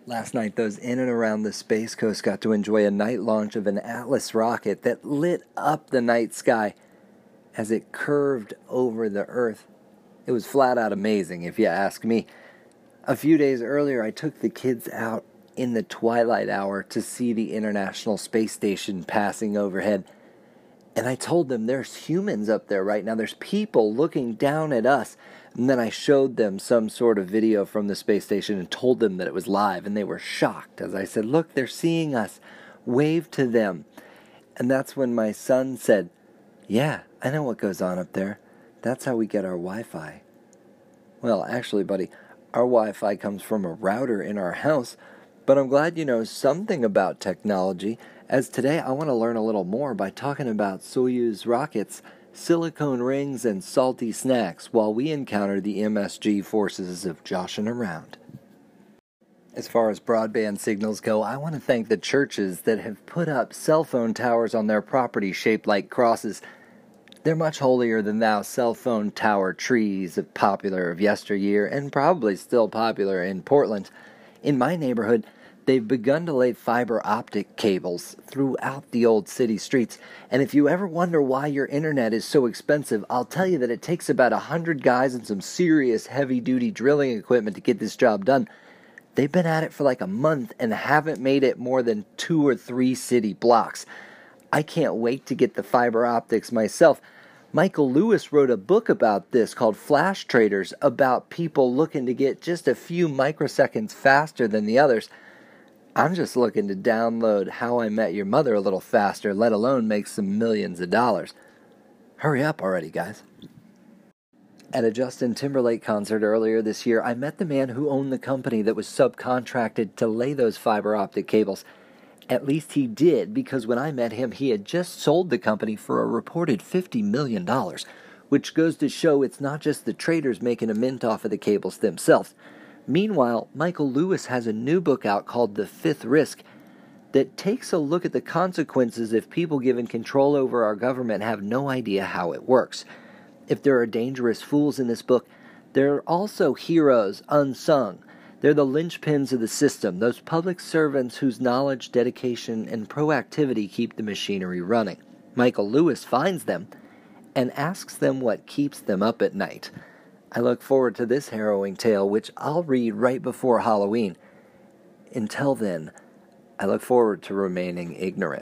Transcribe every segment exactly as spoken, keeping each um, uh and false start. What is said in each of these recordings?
Last night, those in and around the Space Coast got to enjoy a night launch of an Atlas rocket that lit up the night sky as it curved over the Earth. It was flat out amazing, if you ask me. A few days earlier, I took the kids out in the twilight hour to see the International Space Station passing overhead. And I told them there's humans up there right now. There's people looking down at us. And then I showed them some sort of video from the space station and told them that it was live. And they were shocked as I said, look, they're seeing us. Wave to them. And that's when my son said, yeah, I know what goes on up there. That's how we get our Wi-Fi. Well, actually, buddy, our Wi-Fi comes from a router in our house. But I'm glad you know something about technology, as today I want to learn a little more by talking about Soyuz rockets, silicone rings, and salty snacks while we encounter the M S G forces of joshing around. As far as broadband signals go, I want to thank the churches that have put up cell phone towers on their property shaped like crosses. They're much holier than thou cell phone tower trees of popular of yesteryear and probably still popular in Portland. In my neighborhood, they've begun to lay fiber optic cables throughout the old city streets. And if you ever wonder why your internet is so expensive, I'll tell you that it takes about a hundred guys and some serious heavy-duty drilling equipment to get this job done. They've been at it for like a month and haven't made it more than two or three city blocks. I can't wait to get the fiber optics myself. Michael Lewis wrote a book about this called Flash Traders, about people looking to get just a few microseconds faster than the others. I'm just looking to download How I Met Your Mother a little faster, let alone make some millions of dollars. Hurry up already, guys. At a Justin Timberlake concert earlier this year, I met the man who owned the company that was subcontracted to lay those fiber optic cables. At least he did, because when I met him, he had just sold the company for a reported fifty million dollars, which goes to show it's not just the traders making a mint off of the cables themselves. Meanwhile, Michael Lewis has a new book out called The Fifth Risk that takes a look at the consequences if people given control over our government have no idea how it works. If there are dangerous fools in this book, there are also heroes unsung. They're the linchpins of the system, those public servants whose knowledge, dedication, and proactivity keep the machinery running. Michael Lewis finds them and asks them what keeps them up at night. I look forward to this harrowing tale, which I'll read right before Halloween. Until then, I look forward to remaining ignorant.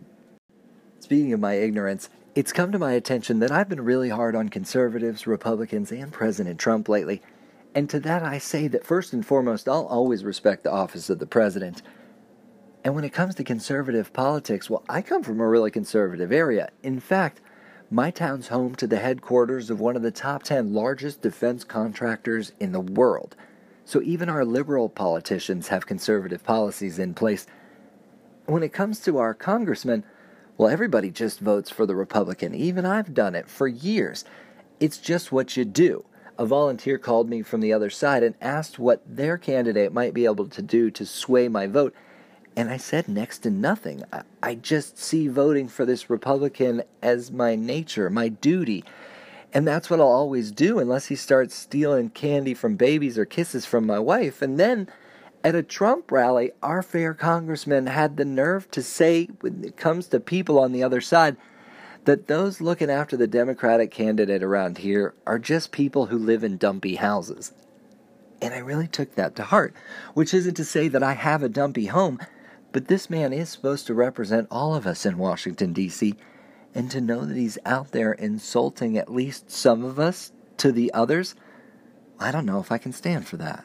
Speaking of my ignorance, it's come to my attention that I've been really hard on conservatives, Republicans, and President Trump lately. And to that I say that first and foremost, I'll always respect the office of the president. And when it comes to conservative politics, well, I come from a really conservative area. In fact, my town's home to the headquarters of one of the top ten largest defense contractors in the world. So even our liberal politicians have conservative policies in place. When it comes to our congressmen, well, everybody just votes for the Republican. Even I've done it for years. It's just what you do. A volunteer called me from the other side and asked what their candidate might be able to do to sway my vote. And I said next to nothing. I, I just see voting for this Republican as my nature, my duty. And that's what I'll always do unless he starts stealing candy from babies or kisses from my wife. And then at a Trump rally, our fair congressman had the nerve to say, when it comes to people on the other side, that those looking after the Democratic candidate around here are just people who live in dumpy houses. And I really took that to heart, which isn't to say that I have a dumpy home, but this man is supposed to represent all of us in Washington, D C, and to know that he's out there insulting at least some of us to the others, I don't know if I can stand for that.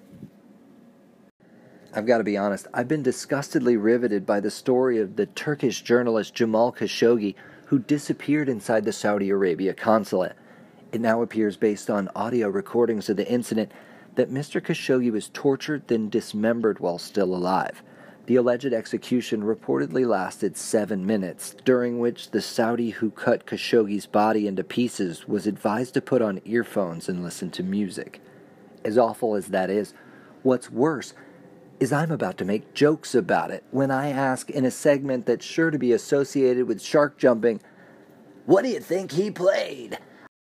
I've got to be honest, I've been disgustedly riveted by the story of the Turkish journalist Jamal Khashoggi, who disappeared inside the Saudi Arabia consulate. It now appears, based on audio recordings of the incident, that Mister Khashoggi was tortured, then dismembered while still alive. The alleged execution reportedly lasted seven minutes, during which the Saudi who cut Khashoggi's body into pieces was advised to put on earphones and listen to music. As awful as that is, what's worse is I'm about to make jokes about it when I ask in a segment that's sure to be associated with shark jumping, what do you think he played?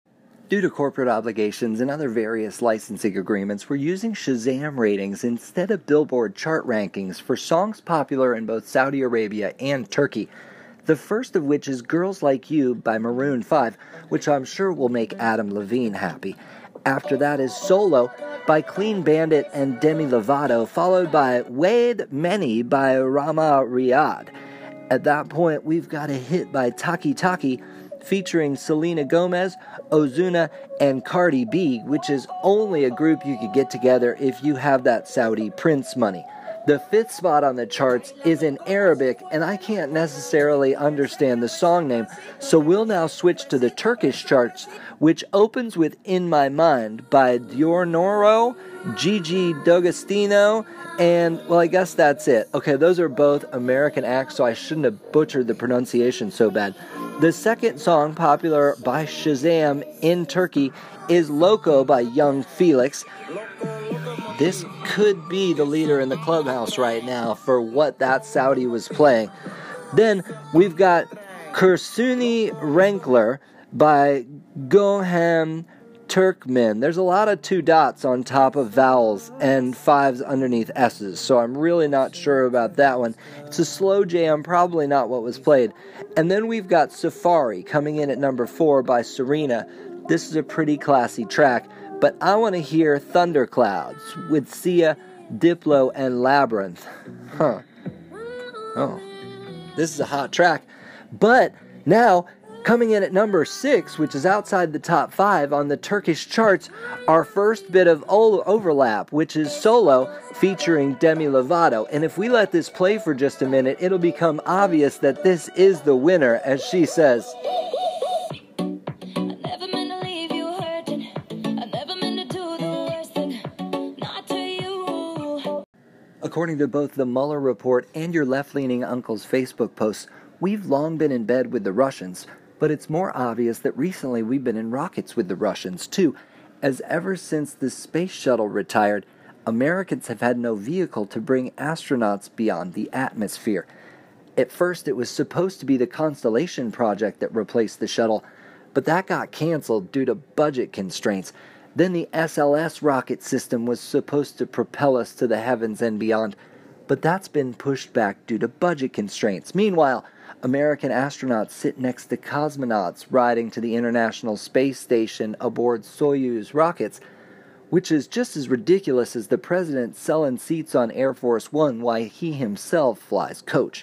Due to corporate obligations and other various licensing agreements, we're using Shazam ratings instead of Billboard chart rankings for songs popular in both Saudi Arabia and Turkey. The first of which is Girls Like You by Maroon five, which I'm sure will make Adam Levine happy. After that is Solo by Clean Bandit and Demi Lovato, followed by Wade Many by Rama Riyadh. At that point, we've got a hit by Taki Taki, featuring Selena Gomez, Ozuna, and Cardi B, which is only a group you could get together if you have that Saudi prince money. The fifth spot on the charts is in Arabic, and I can't necessarily understand the song name, so we'll now switch to the Turkish charts, which opens with In My Mind by Diornoro, Gigi D'Agostino, and, well, I guess that's it. Okay, those are both American acts, so I shouldn't have butchered the pronunciation so bad. The second song popular by Shazam in Turkey is Loco by Young Felix. This could be the leader in the clubhouse right now for what that Saudi was playing. Then we've got Kursuni Renkler by Goham Turkmen. There's a lot of two dots on top of vowels and fives underneath S's, so I'm really not sure about that one. It's a slow jam, probably not what was played. And then we've got Safari coming in at number four by Serena. This is a pretty classy track, but I want to hear Thunderclouds with Sia, Diplo, and Labyrinth. Huh. Oh. This is a hot track. But now, coming in at number six, which is outside the top five on the Turkish charts, our first bit of overlap, which is Solo featuring Demi Lovato. And if we let this play for just a minute, it'll become obvious that this is the winner, as she says. According to both the Mueller report and your left-leaning uncle's Facebook posts, we've long been in bed with the Russians, but it's more obvious that recently we've been in rockets with the Russians, too, as ever since the space shuttle retired, Americans have had no vehicle to bring astronauts beyond the atmosphere. At first, it was supposed to be the Constellation project that replaced the shuttle, but that got canceled due to budget constraints. Then the S L S rocket system was supposed to propel us to the heavens and beyond, but that's been pushed back due to budget constraints. Meanwhile, American astronauts sit next to cosmonauts riding to the International Space Station aboard Soyuz rockets, which is just as ridiculous as the president selling seats on Air Force One while he himself flies coach.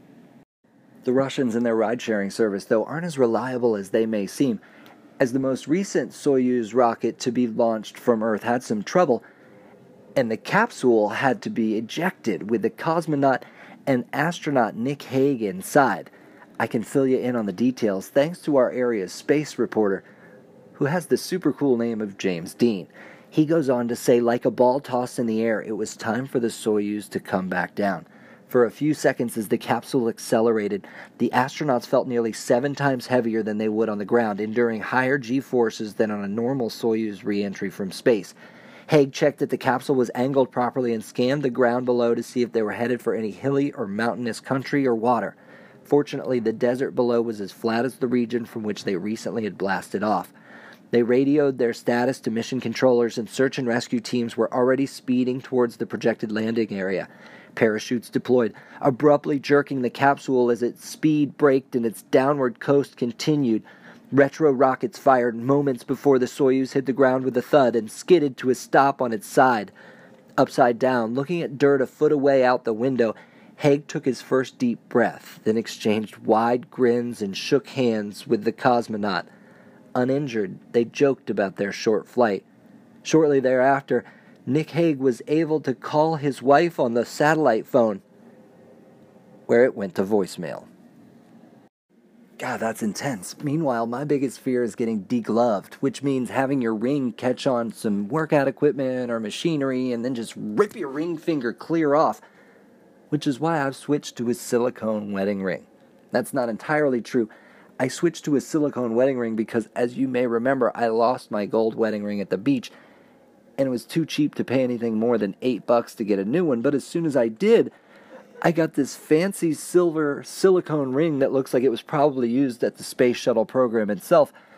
The Russians and their ride-sharing service, though, aren't as reliable as they may seem. As the most recent Soyuz rocket to be launched from Earth had some trouble, and the capsule had to be ejected with the cosmonaut and astronaut Nick Hague inside. I can fill you in on the details thanks to our area's space reporter, who has the super cool name of James Dean. He goes on to say, like a ball tossed in the air, it was time for the Soyuz to come back down. For a few seconds as the capsule accelerated, the astronauts felt nearly seven times heavier than they would on the ground, enduring higher G-forces than on a normal Soyuz re-entry from space. Hague checked that the capsule was angled properly and scanned the ground below to see if they were headed for any hilly or mountainous country or water. Fortunately, the desert below was as flat as the region from which they recently had blasted off. They radioed their status to mission controllers, and search and rescue teams were already speeding towards the projected landing area. Parachutes deployed, abruptly jerking the capsule as its speed braked and its downward coast continued. Retro rockets fired moments before the Soyuz hit the ground with a thud and skidded to a stop on its side. Upside down, looking at dirt a foot away out the window, Hague took his first deep breath, then exchanged wide grins and shook hands with the cosmonaut. Uninjured, they joked about their short flight. Shortly thereafter, Nick Hague was able to call his wife on the satellite phone, where it went to voicemail. God, that's intense. Meanwhile, my biggest fear is getting degloved, which means having your ring catch on some workout equipment or machinery and then just rip your ring finger clear off, which is why I've switched to a silicone wedding ring. That's not entirely true. I switched to a silicone wedding ring because, as you may remember, I lost my gold wedding ring at the beach, and it was too cheap to pay anything more than eight bucks to get a new one. But as soon as I did, I got this fancy silver silicone ring that looks like it was probably used at the space shuttle program itself.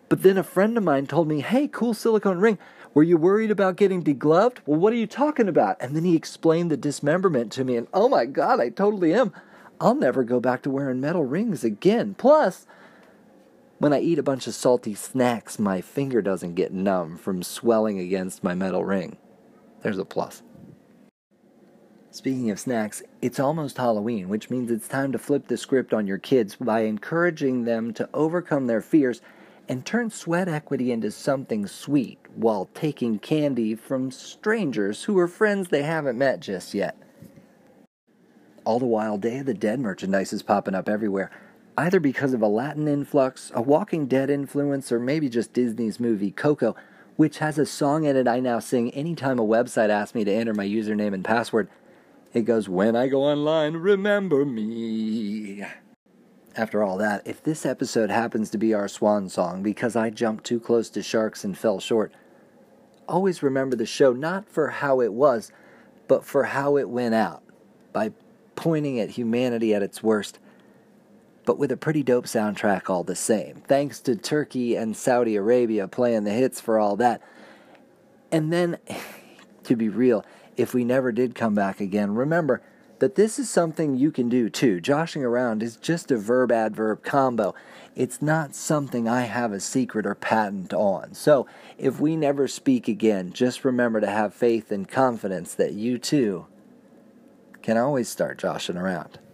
But then a friend of mine told me, hey, cool silicone ring. Were you worried about getting degloved? Well, what are you talking about? And then he explained the dismemberment to me, and oh my God, I totally am. I'll never go back to wearing metal rings again. Plus, when I eat a bunch of salty snacks, my finger doesn't get numb from swelling against my metal ring. There's a plus. Speaking of snacks, it's almost Halloween, which means it's time to flip the script on your kids by encouraging them to overcome their fears and turn sweat equity into something sweet while taking candy from strangers who are friends they haven't met just yet. All the while, Day of the Dead merchandise is popping up everywhere, either because of a Latin influx, a Walking Dead influence, or maybe just Disney's movie Coco, which has a song in it I now sing anytime a website asks me to enter my username and password. It goes, when I go online, remember me. After all that, if this episode happens to be our swan song because I jumped too close to sharks and fell short, always remember the show not for how it was, but for how it went out, by pointing at humanity at its worst, but with a pretty dope soundtrack all the same, thanks to Turkey and Saudi Arabia playing the hits for all that. And then, to be real, if we never did come back again, remember that this is something you can do too. Joshing around is just a verb-adverb combo. It's not something I have a secret or patent on. So, if we never speak again, just remember to have faith and confidence that you too can always start joshing around.